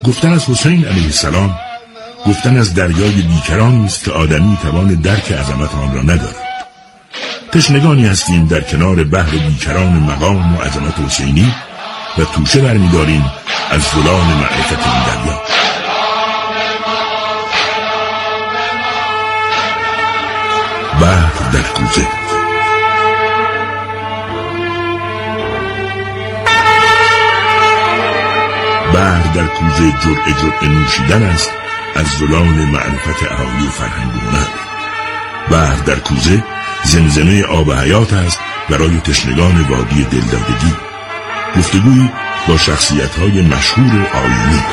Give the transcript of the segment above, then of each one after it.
گفتن از حسین علیه السلام گفتن از دریای بیکرانی است که آدمی توان درک عظمت آن را ندارد. تشنگانی هستیم در کنار بحر بیکران مقام و عظمت حسینی و توشه برمی‌داریم از زلال معرفت این دریا. بحر در کوزه. بحر در کوزه جرعه نوشیدن است از زلال معرفت اهالی فرهنگ و هنر. بحر در کوزه زمزمه آب حیات است برای تشنگان وادی دلدادگی. گفتگویی با شخصیت‌های مشهور آیینی.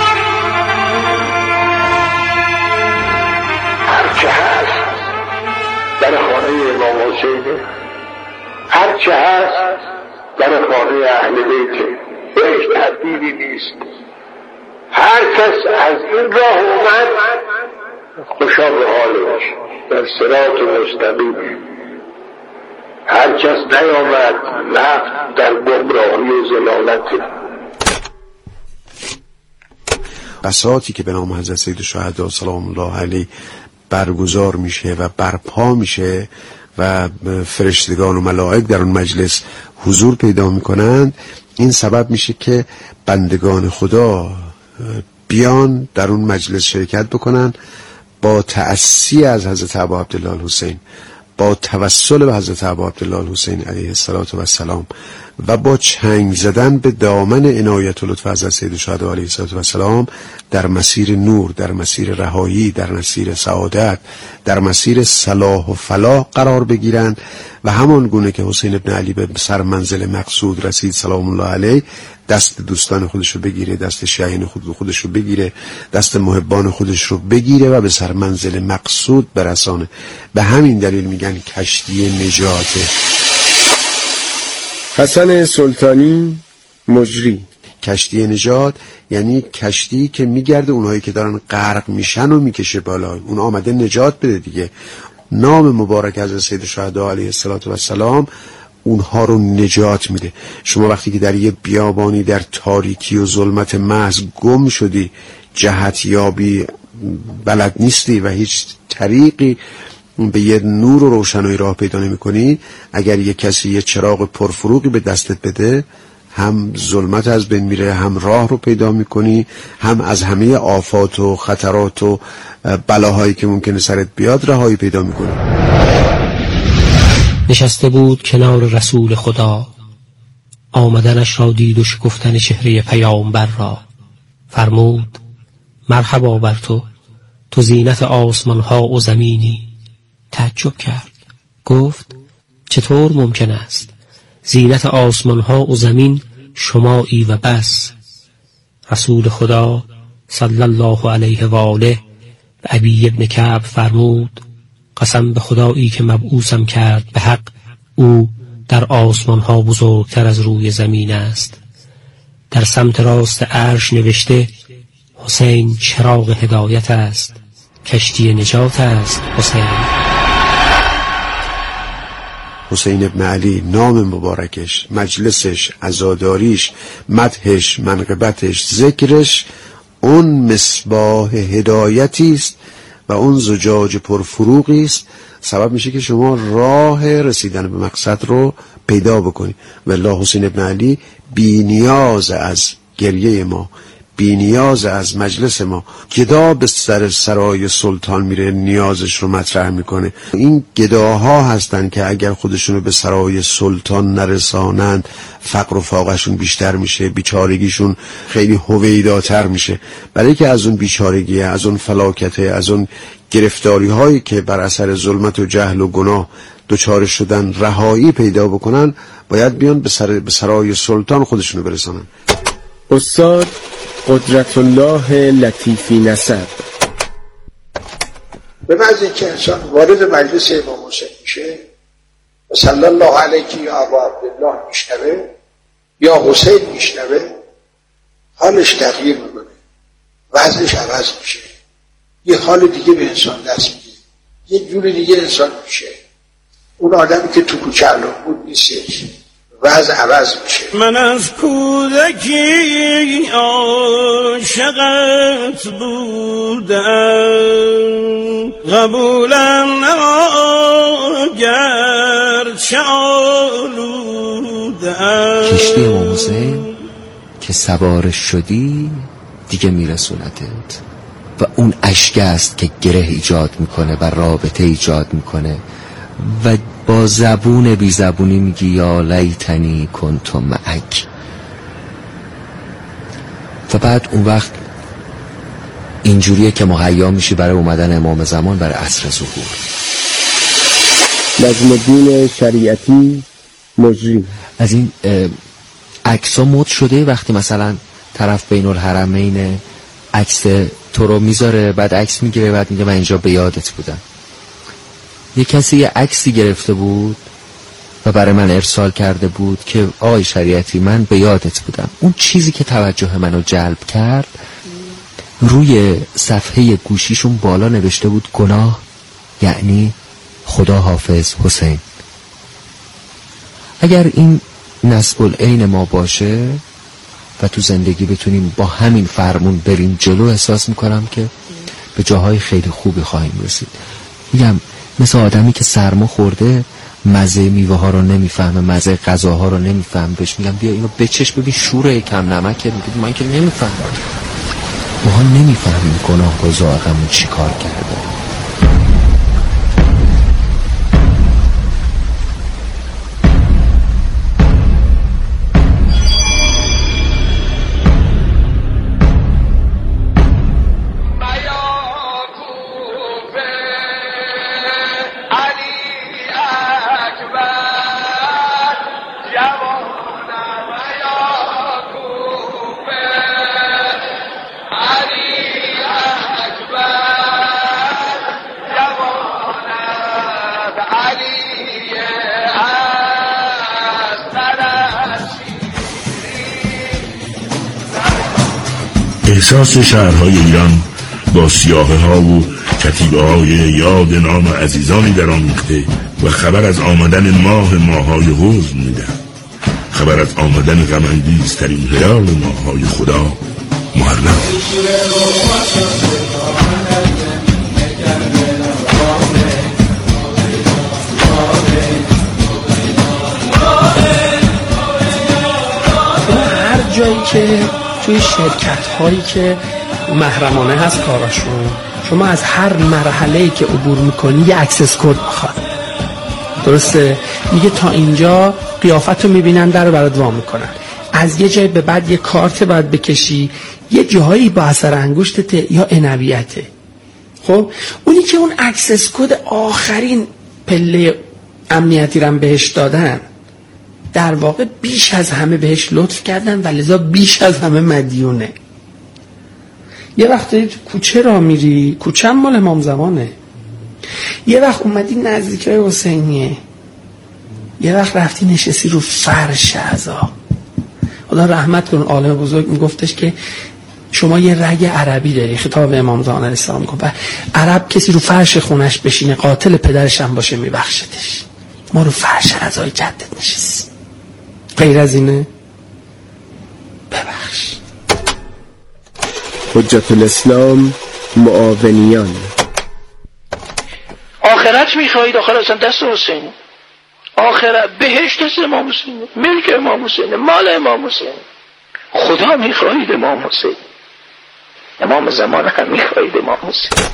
هرچه هست در خانه امام حسین، هرچه هست در خانه اهل بیت، هیچ تبدیلی نیست. هر کس از این راه اومد خوشا به حالش در صراط مستقیم. هر کس نیامد رفت در گمراهی و ضلالت. بساطی که به نام حضرت سید الشهدا سلام الله علیه برگزار میشه و برپا میشه و فرشتگان و ملائک در اون مجلس حضور پیدا میکنند، این سبب میشه که بندگان خدا بیان در اون مجلس شرکت بکنن، با تأسی از حضرت ابا عبدالله الحسین، با توسل به حضرت ابا عبدالله الحسین علیه السلام و با چنگ زدن به دامن عنایت و لطف حضرت سید الشهدا علیه السلام در مسیر نور، در مسیر رهایی، در مسیر سعادت، در مسیر صلاح و فلاح قرار بگیرند و همان گونه که حسین ابن علی به سر منزل مقصود رسید سلام الله علیه، دست دوستان خودش رو بگیره، دست شیعان خودش رو بگیره، دست محبان خودش رو بگیره و به سر منزل مقصود برسانه. به همین دلیل میگن کشتی نجاته. حسن سلطانی مجری. کشتی نجات یعنی کشتی که میگرده اونهایی که دارن غرق میشن و میکشه بالا، اون آمده نجات بده دیگه. نام مبارک از سید الشهدا علیه السلام اونها رو نجات میده. شما وقتی که در یه بیابانی در تاریکی و ظلمت محض گم شدی، جهت یابی بلد نیستی و هیچ طریقی به یه نور و روشنایی راه پیدا نمی کنی، اگر یه کسی یه چراغ پرفروغی به دستت بده، هم ظلمت از بین میره، هم راه رو پیدا میکنی، هم از همه آفات و خطرات و بلاهایی که ممکنه سرت بیاد رهایی پیدا میکنی. نشسته بود کنار رسول خدا، آمدنش را دید و شکفتن چهره پیامبر را. فرمود مرحبا بر تو زینت آسمان ها و زمینی. تعجب کرد، گفت چطور ممکن است؟ زینت آسمان ها و زمین شمایی و بس. رسول خدا صلی الله علیه و آله به ابی ابن کعب فرمود قسم به خدایی که مبعوثم کرد به حق، او در آسمان ها بزرگتر از روی زمین است. در سمت راست عرش نوشته حسین چراغ هدایت است، کشتی نجات است حسین. حسین ابن علی، نام مبارکش، مجلسش، عزاداریش، مدحش، منقبتش، ذکرش اون مصباح هدایتی است و اون زجاج پرفروغی است، سبب میشه که شما راه رسیدن به مقصد رو پیدا بکنی. والله حسین ابن علی بی نیاز از گریه ما، بی نیاز از مجلس ما، گدا به سرای سلطان میره نیازش رو مطرح میکنه. این گداها هستن که اگر خودشونو به سرای سلطان نرسانند فقر و فاقشون بیشتر میشه، بیچارگیشون خیلی هویداتر میشه. برای که از اون بیچارگی، از اون فلاکته، از اون گرفتاری هایی که بر اثر ظلمت و جهل و گناه دچار شدن رهایی پیدا بکنن، باید بیان به سرای سلطان خودشونو برسانن. استاد قدرت الله لطیفی نسب. به محض اینکه انسان وارد مجلس امام حسین میشه، صلی الله علیه یا ابا عبدالله میشنوه یا حسین میشنوه، حالش تغییر میکنه، وضعش عوض میشه، یه حال دیگه به انسان دست میده، یه جور دیگه انسان میشه. اون آدمی که تو کوچه الان بود نیستش، وضع عوض میشه. من از کودکی عاشقت بودم، قبولم نگر چه آلودم. کشتی امام حسین که سوارش شدی دیگه میرسونتت و اون اشک است که گره ایجاد میکنه و رابطه ایجاد میکنه و با زبون بی زبونی میگی یا لیتنی کنت معک. و بعد اون وقت اینجوریه که مهیا میشی برای اومدن امام زمان، برای عصر ظهور. نجم الدین شریعتی مجری. از این عکس‌ها مد شده وقتی مثلا طرف بین الحرمین عکس تو رو میذاره، بعد عکس میگیره، بعد میگه من اینجا به یادت بودم. یه کسی یه عکسی گرفته بود و برای من ارسال کرده بود که آقای شریعتی من به یادت بودم. اون چیزی که توجه منو جلب کرد، روی صفحه گوشیشون بالا نوشته بود گناه یعنی خدا حافظ حسین. اگر این نسب العین ما باشه و تو زندگی بتونیم با همین فرمون بریم جلو، احساس میکنم که به جاهای خیلی خوبی خواهیم رسید. میگم مثل آدمی که سرما خورده مزه میوه ها رو نمیفهمه، مزه غذاها رو نمیفهمه، بهش میگم بیا اینو بچش ببین شوره کم نمکه، میگه من که نمیفهمم. ما نمیفهمیم گناه و زاغمون چی کار کرده. احساس شهرهای ایران با سیاهه ها و کتیبه های یاد نام عزیزانی در آمیخته و خبر از آمدن ماههای حزن میدن، خبر از آمدن غم‌انگیزترین هلال ماههای خدا محرم. هر جایی که توی شرکت هایی که محرمانه هست کاراشون، شما از هر مرحله‌ای که عبور میکنی یه اکسس کد میخواد. درسته؟ میگه تا اینجا قیافتو میبینن، در رو برات وا میکنن. از یه جای به بعد یه کارت باید بکشی، یه جایی با اثر انگشتت یا عنویته. خب اونی که اون اکسس کد آخرین پله امنیتی رو بهش دادن، در واقع بیش از همه بهش لطف کردن و لذا بیش از همه مدیونه. یه وقتی تو کوچه را میری، کوچه هم مال امام زمانه، یه وقت اومدی نزدیک حسینیه، یه وقت رفتی نشستی رو فرش عزا. خدا رحمت کن عالم بزرگ میگفتش که شما یه رگ عربی داری، خطاب امام زمان علیه السلام میگه و عرب کسی رو فرش خونش بشینه قاتل پدرش هم باشه میبخشتش. ما رو فرش عزای جدت نشستیم، غیر از اینه ببخش. حجت الاسلام معاونیان. آخرت میخواهید، آخر اصلا دست حسین، آخرت بهشت دست امام حسین، ملک امام حسین، مال امام حسین. خدا میخواهید امام حسین، امام زمان هم میخواهید امام حسین.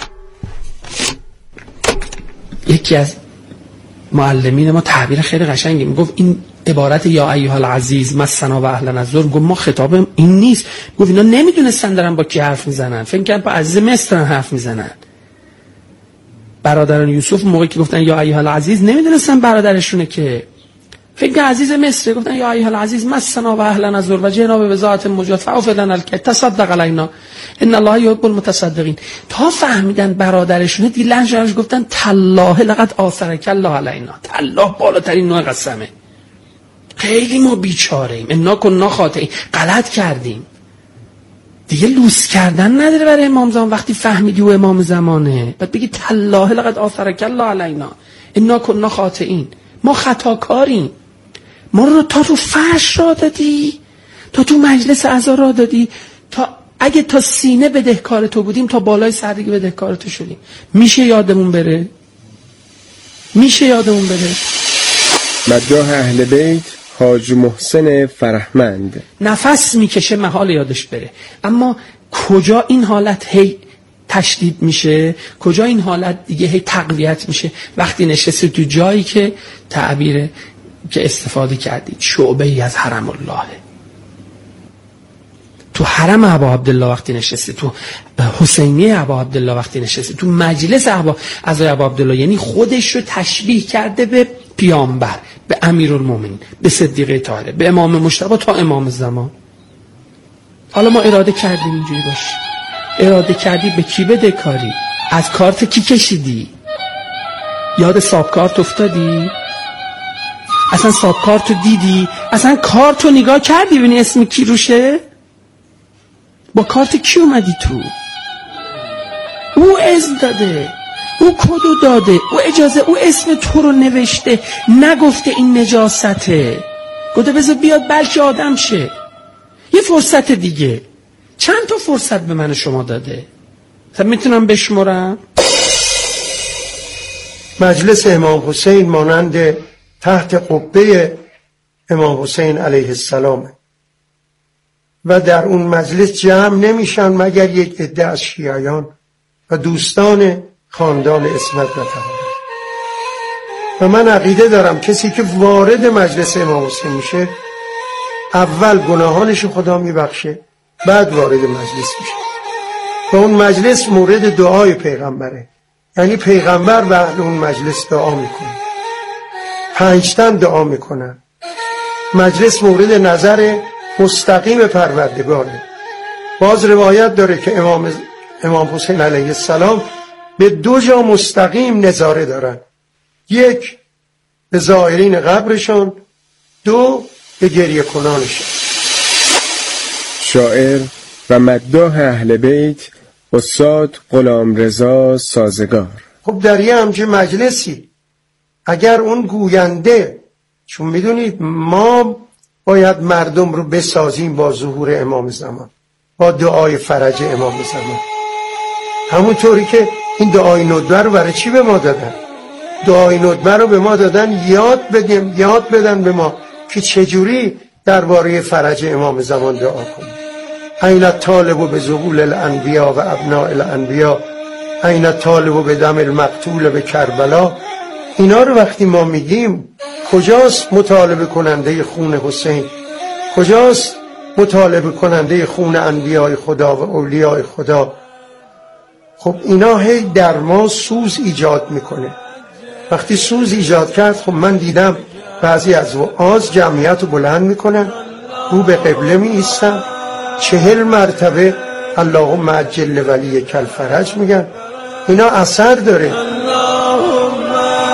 یکی از معلمین ما تعبیر خیلی قشنگی میگفت این عبارت یا ایها العزیز مسنا و اهل نظر، گفت ما خطاب این نیست. گفت اینا نمیدونستن دارن با کی حرف میزنن، فکر کردن با عزیز مصر حرف میزنن. برادران یوسف موقعی که گفتن یا ایها العزیز نمیدونستن برادرشونه، که فکر کردن عزیز مصر، گفتن یا ایها العزیز مسنا و اهل نظر و جناب بذات مجاد فاوفلنا تصدق علینا ان الله یحب المتصدقین. تا فهمیدن برادرشونه دیگه لنجش گفتن تالله لقد آثرک الله علینا. تالله بالاترین نوع قسمه. خیلی ما بیچاره ایم، انا کنا خاطئین، غلط کردیم دیگه. لوس کردن نداره برای امام زمان. وقتی فهمیدی او امام زمانه بعد بگی تالله لقد آثرک الله علینا انا کنا خاطئین. ما خطاکاریم. ما رو تا رو فرش را دادی، تا تو مجلس عزا را دادی، تا اگه تا سینه بدهکار تو بودیم تا بالای سر دیگه بدهکار تو شدیم. میشه یادمون بره؟ میشه یادمون بره؟ مداح اهل بیت حاج محسن فرهمند. نفس میکشه محال یادش بره، اما کجا این حالت هی تشدید میشه، کجا این حالت دیگه هی تقویت میشه؟ وقتی نشستی تو جایی که تعبیر که استفاده کردید شعبه ای از حرم الله، تو حرم ابا عبدالله وقتی نشستی، تو حسینیه ابا عبدالله وقتی نشستی، تو مجلس عزای ابا عبدالله، یعنی خودش رو تشبیه کرده به پیامبر، به امیرالمومنین، به صدیقه طاهره، به امام مجتبی تا امام زمان. حالا ما اراده کردیم اینجوری باشه. اراده کردی به کی بده کاری؟ از کارت کی کشیدی؟ یاد ساب کارت افتادی؟ اصلا ساب کارت رو دیدی؟ اصلا کارت رو نگاه کردی ببینی اسم کی روشه؟ با کارت کی اومدی تو؟ او اذن داده، او کدو داده، او اجازه، او اسم تو رو نوشته، نگفته این نجاسته، گفته بذار بیاد بلکه آدم شه. یه فرصت دیگه. چند تا فرصت به من شما داده؟ طب میتونم بشمرم؟ مجلس امام حسین مانند تحت قبه امام حسین علیه السلام و در اون مجلس جمع نمیشن مگر یک عده از شیعیان و دوستان خاندان عصمت و طهارت. و من عقیده دارم کسی که وارد مجلس امام حسین میشه اول گناهانش خدا میبخشه، بعد وارد مجلس میشه. و اون مجلس مورد دعای پیغمبره، یعنی پیغمبر و اهل اون مجلس دعا میکنه، 5 تن دعا میکنن. مجلس مورد نظر مستقیم پروردگاره. باز روایت داره که امام حسین علیه السلام به 2 جا مستقیم نظاره دارن، 1 به زائرین قبرشان، 2 به گریه کنانشان. شاعر و مداح اهل بیت استاد غلامرضا سازگار. خب در یه همچه مجلسی اگر اون گوینده، چون میدونید ما باید مردم رو بسازیم با ظهور امام زمان، با دعای فرج امام زمان، همونطوری که این دعای ندبه رو برای چی به ما دادن؟ دعای ندبه رو به ما دادن یاد بدن به ما که چجوری درباره فرج امام زمان دعا کنیم. این الطالب به ظهور الانبیا و ابناء الانبیا، این الطالب به دم المقتول به کربلا. اینا رو وقتی ما میگیم کجاست مطالبه کننده خون حسین؟ کجاست مطالبه کننده خون انبیاء خدا و اولیاء خدا؟ خب اینا هی در ما سوز ایجاد میکنه. وقتی سوز ایجاد کرد، خب من دیدم بعضی از وعاظ جمعیت رو بلند میکنن، رو به قبله می ایستن، 40 مرتبه اللهم عجل ولی کل فرج میگن. اینا اثر داره. اللهم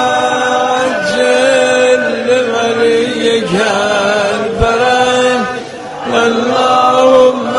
عجل ولی کل فرج، اللهم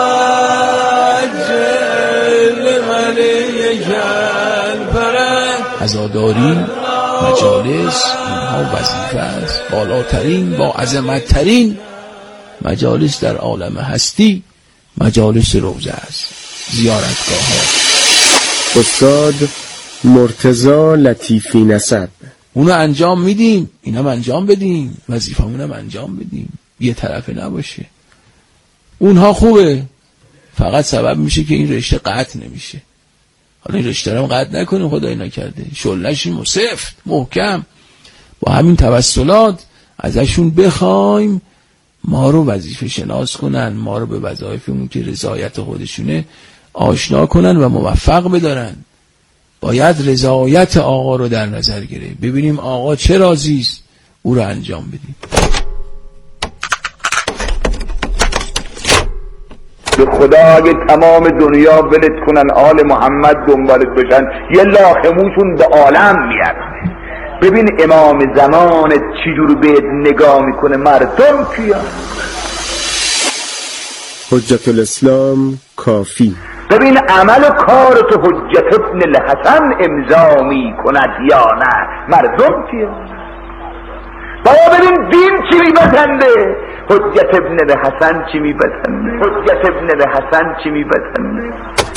عجل ولی کل فرج. عزاداری مجالس اینها وظیفه است بالاترین با عظمتترین مجالس در عالم هستی مجالس روضه است، زیارتگاه ها. استاد مرتضی لطیفی نسب. اونو انجام میدیم، اینم انجام بدیم، وظیفه‌مونم انجام بدیم، یه طرفه نباشه. اونها خوبه، فقط سبب میشه که این رشته قطع نمیشه. حالا این رشته رو قطع نکنیم، خدای نکرده، شلنشیم سفت محکم با همین توسلات ازشون بخوایم ما رو وظیفه شناس کنن، ما رو به وظایفمون که رضایت خودشونه آشنا کنن و موفق بدارن. باید رضایت آقا رو در نظر گرفت، ببینیم آقا چه راضیست، او رو انجام بدیم. به خدا اگه تمام دنیا ولت کنن آل محمد دنبالت بشن، یه لاخموشون به عالم میارن. ببین امام زمانت چجور بهت نگاه میکنه، مردم کیا؟ حجت الاسلام کافی. ببین عمل و کارت حجت ابن الحسن امضا میکند یا نه، مردم کیا؟ بابا ببین دین چی میپسنده، حجت ابن حسن چی میپسنده، حجت ابن حسن چی میپسنده.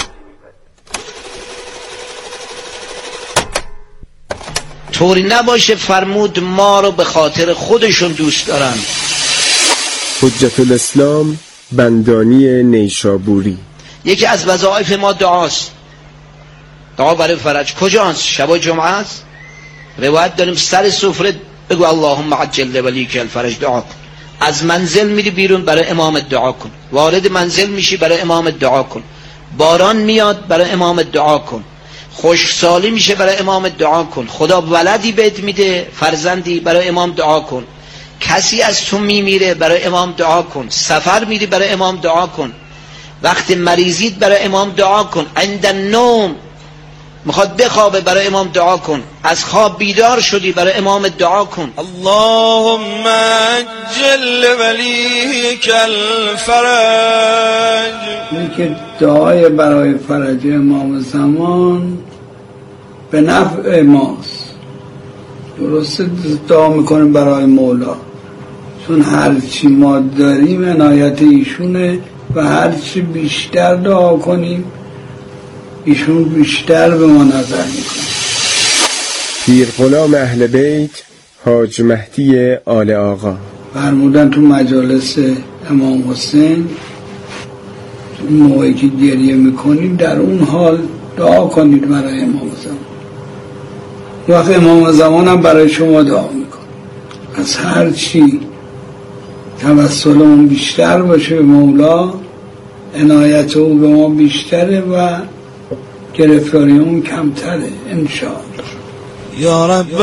طوری نباشه فرمود ما رو به خاطر خودشون دوست دارن. حجت الاسلام بندانی نیشابوری. یکی از وظایف ما دعاست. دعا برای فرج کجاست؟ شب جمعه است. روایت داریم سر سفره بگو اللهم عجل ولیک الفرج دعا کن. از منزل میری بیرون برای امام دعا کن. وارد منزل میشی برای امام دعا کن. باران میاد برای امام دعا کن. خشکسالی میشه برای امام دعا کن. خدا ولدی بهت میده فرزندی برای امام دعا کن. کسی از تو میمیره برای امام دعا کن. سفر میری برای امام دعا کن. وقتی مریضید برای امام دعا کن. عند النوم میخواد بخوابه برای امام دعا کن. از خواب بیدار شدی برای امام دعا کن. اللهم عجل ولیک الفرج. این که دعای برای فرج امام زمان به نفع ماست. درسته دعا میکنیم برای مولا، چون هرچی ما داریم عنایت ایشونه و هرچی بیشتر دعا کنیم ایشون بیشتر به ما نظر میکنه. پیر غلام اهل بیت حاج مهدی آل آقا فرمودن تو مجالس امام حسین اون موقعی که گریه میکنید در اون حال دعا کنید برای امام زمان. وقت امام زمان هم برای شما دعا میکنه. از هر چی توسلمون بیشتر باشه به مولا، عنایت او به ما بیشتره و گرفتاری اون کمتره انشاءالله. یا رب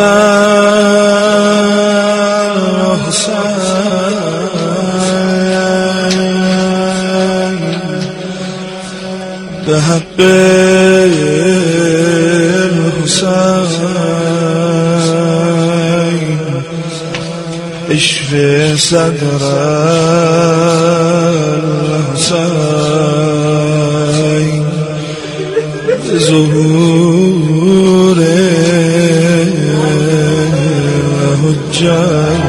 حسین به حق حسین اشف صدر حسین ظهور حجت.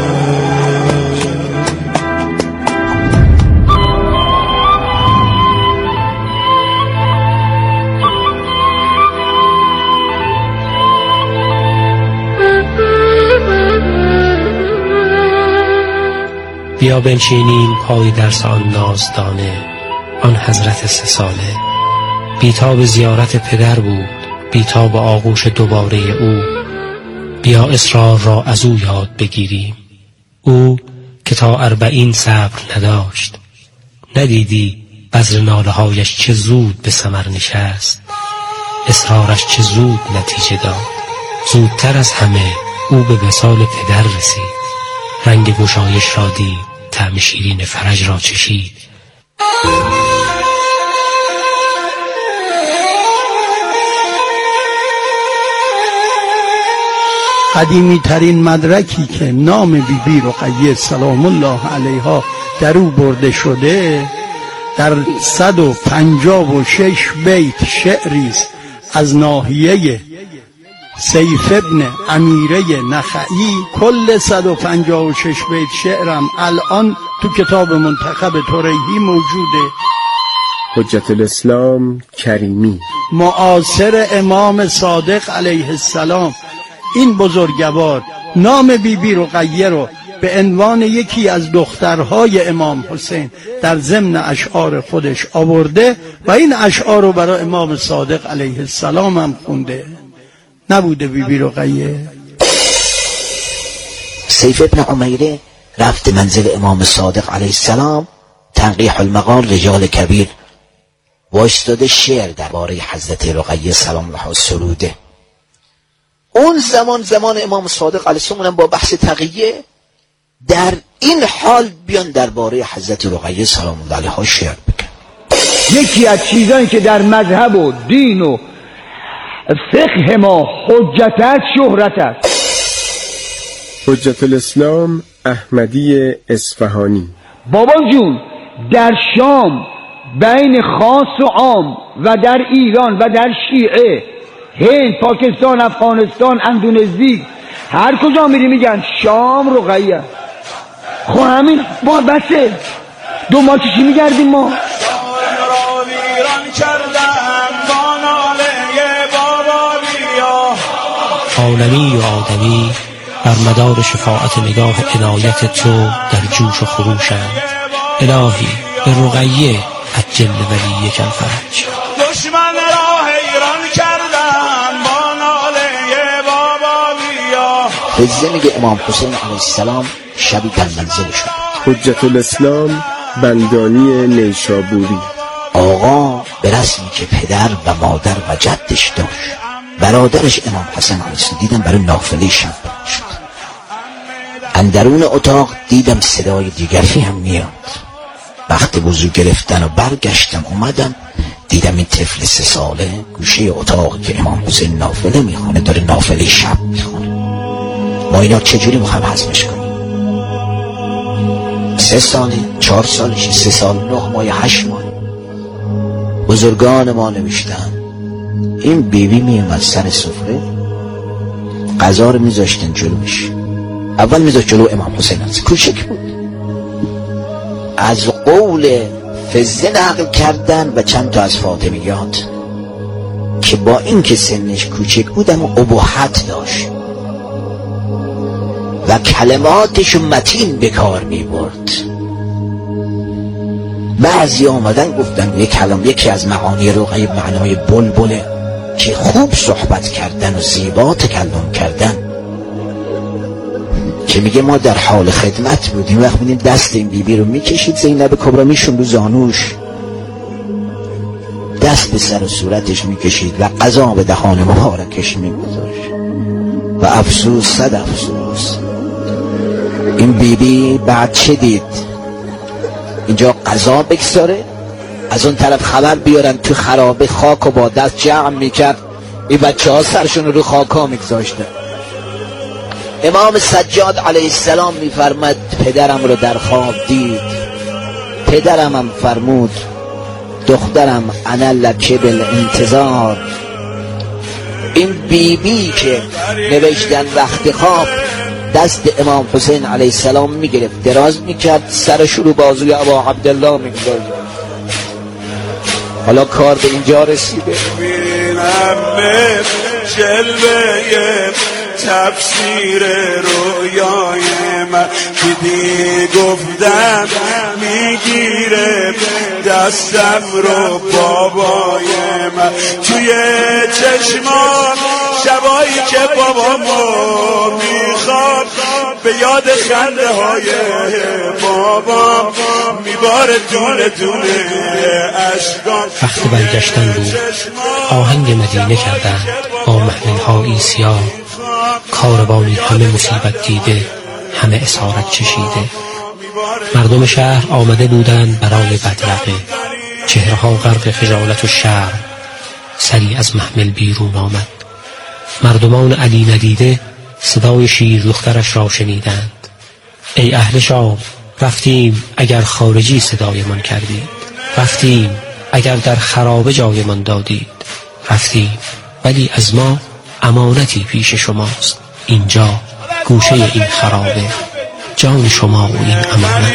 بیا بنشینیم پای درس آن نازدانه، آن حضرت 3 ساله. بیتاب زیارت پدر بود، بیتاب آغوش دوباره او. بیا اصرار را از او یاد بگیریم، او که تا 40 صبر نداشت. ندیدی بذر ناله هایش چه زود به ثمر نشست، اصرارش چه زود نتیجه داد. زودتر از همه او به وصال پدر رسید، رنگ گشایش را دید، طعم شیرین فرج را چشید. قدیمی ترین مدرکی که نام بیبی رقیه سلام الله علیها در او برده شده در 156 بیت شعری است از ناحیه سیف ابن امیره نخعی. کل 156 بیت شعرم الان تو کتاب منتخب طریحی موجوده. حجت الاسلام کریمی معاصر امام صادق علیه السلام این بزرگوار نام بیبی رقیه رو به عنوان یکی از دخترهای امام حسین در ضمن اشعار خودش آورده و این اشعار رو برای امام صادق علیه السلام هم خونده. نبوده بیبی رقیه؟ سیف ابن عمیره رفت منزل امام صادق علیه السلام، تنقیح المقال رجال کبیر وایستاده شعر درباره حضرت رقیه سلام الله سروده. اون زمان امام صادق علیه السلام با بحث تقیه در این حال بیان درباره حضرت رقیه سلام الله علیها شعر بکن. یکی از چیزایی که در مذهب و دین و فقه ما حجت است شهرت است. حجت الاسلام احمدی اصفهانی بابا جون در شام بین خاص و عام و در ایران و در شیعه، هند، پاکستان، افغانستان، اندونزی هر کجا میری میگن شام رقیه. خب همین با بسه دو ما چی میگردیم ما؟ عالمی و آدمی بر مدار شفاعت نگاه عنایت تو در جوش و خروشند. الهی به رقیه عجل ولی کل فرج. دشمن را حیران کردن با ناله بابا بیا. حجه میگه امام حسین علیه السلام شبی در منزل شد. حجت الاسلام بندانی نیشابوری. آقا به رسمی که پدر و مادر و جدش داشت، برادرش امام حسن علیه السلام دیدم برای نافله شب شد. اندرون اتاق دیدم صدای دیگری هم میاد. وقت وضو گرفتن و برگشتم اومدم دیدم این طفل 3 ساله گوشه اتاق که امام حسین نافله میخونه داره نافله شب میخونه. ما اینا چجوری میخوایم هضمش کنیم؟ 3 ساله 4 سالش 3 سال 9 ماه 8 ماه. بزرگان ما نوشتن این بیبی میومد سر سفره، غذا رو میذاشتن جلوش. اول میذاشت جلو امام حسین از کوچک بود. از قول فزه نقل کردن و چند تا از فاطمیات که با این که سنش کوچک بود اما ابهت داشت و کلماتشو متین به کار می برد. بعضی آمدن گفتن یک کلام یکی از معانی رقیه معنای بلبله که خوب صحبت کردن و زیبا تکلم کردن، که میگه ما در حال خدمت بودیم وقت میدیم دست این بیبی رو میکشید زینب کبرا میشون رو زانوش، دست به سر و صورتش میکشید و غذا به دهان مبارکش میگذاشت. و افسوس صد افسوس این بیبی بعد چه دید؟ اینجا غذا بگذاره، از اون طرف خبر بیارن تو خرابه خاک و با دست جمع میکرد، این بچه ها سرشون رو خاکا میگذاشتن. امام سجاد علیه السلام میفرمد پدرم رو در خواب دید، پدرم هم فرمود دخترم انا لک بالانتظار. این بیبی که نوشتن وقت خواب دست امام حسین علیه السلام میگرفت دراز میکرد سرش رو بازوی ابا عبدالله میگذاشت. حالا کار به اینجا رسیده. جلوه تفسیر رویای من دیدی گفتم میگیره دستم رو بابای من توی چشمان شبایی که بابامو میخواد به یاد خنده های بابام میباره دونه دونه اشکان. وقت برگشتن بود، آهنگ مدینه کردن با محمل‌هایی سیاه، کاروانی همه مصیبت دیده همه اسارت چشیده. مردم شهر آمده بودند برای بدرقه، چهرها غرق خجالت و شرم. سری از محمل بیرون آمد. مردمان علی ندیده صدای شیر دخترش را شنیدند. ای اهل شام، رفتیم اگر خارجی صدایمان کردید، رفتیم اگر در خرابه جایمان دادید، رفتیم ولی از ما امانتی پیش شماست. اینجا گوشه این خرابه، جان شما و این امانت.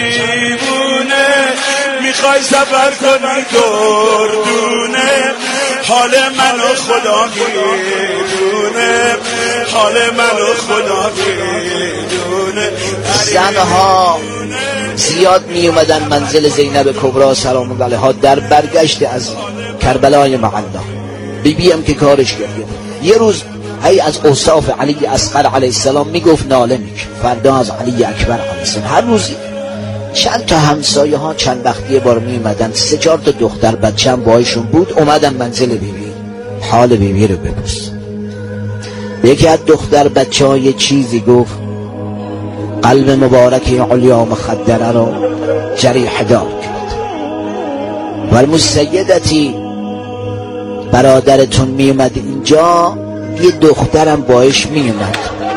میخوای سفر کنی دردونه، حال منو خدا میدونه، حال منو خدا میدونه. زنها زیاد می اومدن منزل زینب کبرا سلام الله علیها در برگشت از کربلای معلا. بیبی هم که کارش کرد. یه روز هی از اوصاف علی اصغر علیه السلام میگفت ناله میکرد، فردا از علی اکبر علیه السلام. هر روزی چند تا همسایه ها چند وقتی بار می اومدن، 3-4 تا دختر بچه هم بایشون بود، اومدن منزل بیبی حال بیبی رو بپرس. یکی از دختر بچه ها یه چیزی گفت، قلب مبارک علیا مخدره رو جریح دار کرد. و سیدتی برادرتون می اومد اینجا، یه دخترم باش می اومد،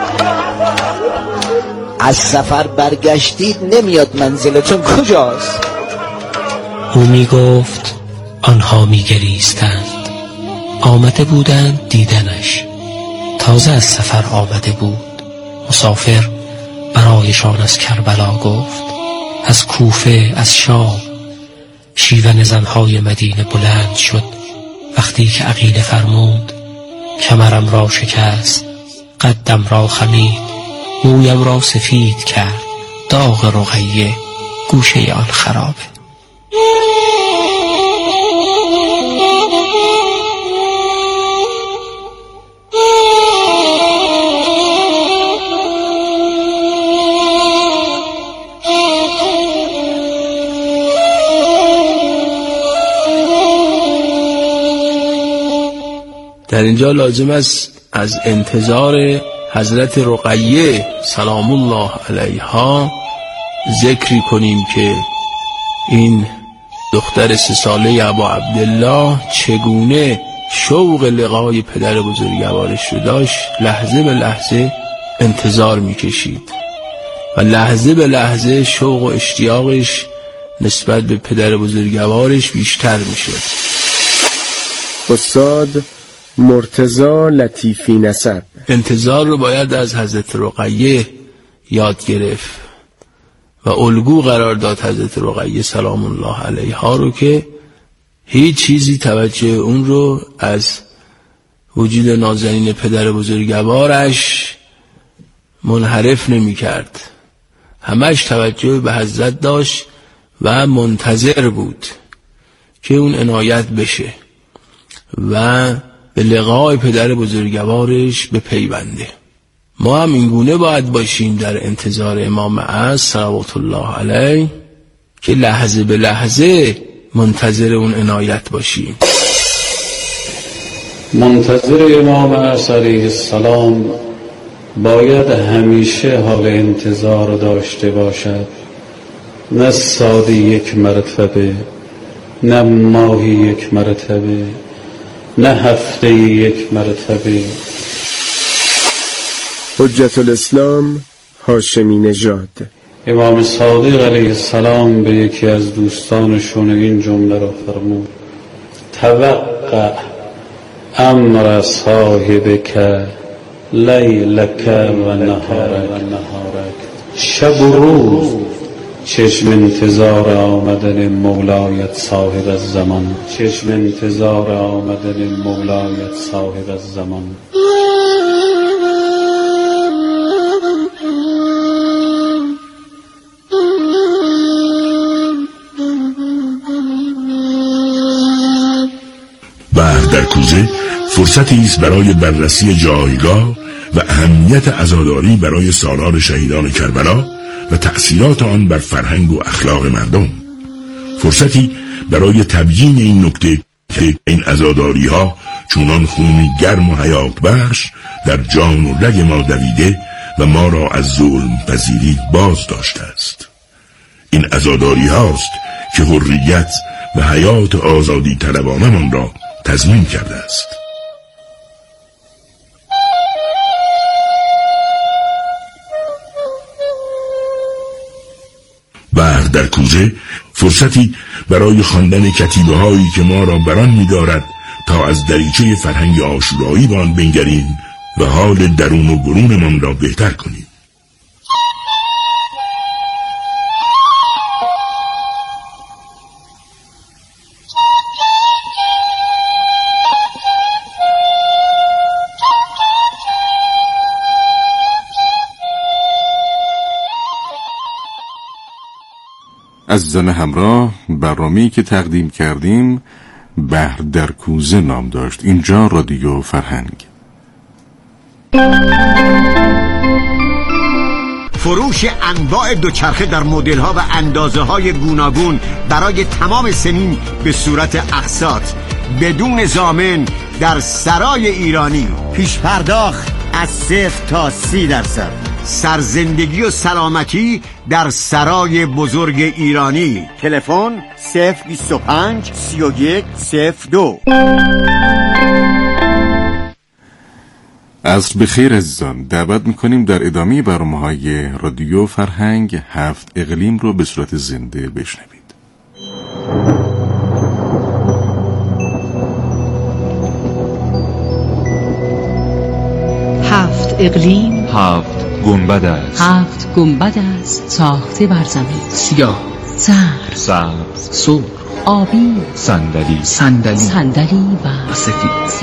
از سفر برگشتید نمیاد منزلتون کجاست؟ او می گفت آنها می گریستند، آمده بودند دیدنش، تازه از سفر آمده بود. مسافر برایشان از کربلا گفت. از کوفه، از شام، شیون زنهای مدینه بلند شد وقتی که عقیله فرمود کمرم را شکست، قدم را خمید، مویم را سفید کرد، داغ رقیه گوشه آن خرابه. در اینجا لازم است از انتظار حضرت رقیه سلام الله علیها ذکری کنیم که این دختر 3 ساله ابا عبدالله چگونه شوق لقای پدر بزرگوارش رو داشت، لحظه به لحظه انتظار میکشید و لحظه به لحظه شوق و اشتیاقش نسبت به پدر بزرگوارش بیشتر میشد. استاد مرتضی لطیفی نسب. انتظار رو باید از حضرت رقیه یاد گرفت و الگو قرار داد حضرت رقیه سلام الله علیها رو که هیچ چیزی توجه اون رو از وجود نازنین پدر بزرگوارش منحرف نمی کرد. همش توجه به حضرت داشت و منتظر بود که اون عنایت بشه و به لقای پدر بزرگوارش بپیونده. ما هم اینگونه باید باشیم در انتظار امام اعظم صلوات الله علیه که لحظه به لحظه منتظر اون عنایت باشیم. منتظر امام اعظم علیه السلام باید همیشه حال انتظار داشته باشد، نه سالی 1 مرتبه، نه ماهی 1 مرتبه، نه هفته 1 مرتبه. حجت الاسلام هاشمی نژاد. امام صادق علیه السلام به یکی از دوستانشون این جمله را فرمود: توقع امر صاحبک لیلک و نهارک. شب و روز چشم انتظار آمدن مولایت صاحب الزمان، چشم انتظار آمدن مولایت صاحب الزمان. بحر در کوزه فرصتی است برای بررسی جایگاه و اهمیت عزاداری برای سالار شهیدان کربلا و تأثیرات آن بر فرهنگ و اخلاق مردم. فرصتی برای تبیین این نکته که این عزاداری ها چونان خونی گرم و حیات بخش در جان و رگ ما دویده و ما را از ظلم پذیری باز داشته است. این عزاداری هاست که حریت و حیات آزادی طلبانمان را تضمین کرده است. بحر در کوزه فرصتی برای خواندن کتیبه هایی که ما را بران می دارد تا از دریچه فرهنگ عاشورایی به آن بنگریم و حال درون و برون من را بهتر کنیم. عزیزان همراه، برنامه‌ای که تقدیم کردیم بحر در کوزه نام داشت. اینجا رادیو فرهنگ. فروش انواع دوچرخه در مدل‌ها و اندازه‌های گوناگون برای تمام سنین به صورت اقساط بدون ضامن در سرای ایرانی. پیش پرداخت از 0 تا 30%. سرزندگی و سلامتی در سرای بزرگ ایرانی. تلفن 025 31 02. عصر بخیر عزیزان، دعوت میکنیم در ادامه برنامه‌های رادیو فرهنگ 7 اقلیم رو به صورت زنده بشنوید. 7 اقلیم، 7 گنبد است. 7 گنبد است ساخته بر زمین. سیاه، زرد، سبز، سرخ، آبی، صندلی صندلی و سفید.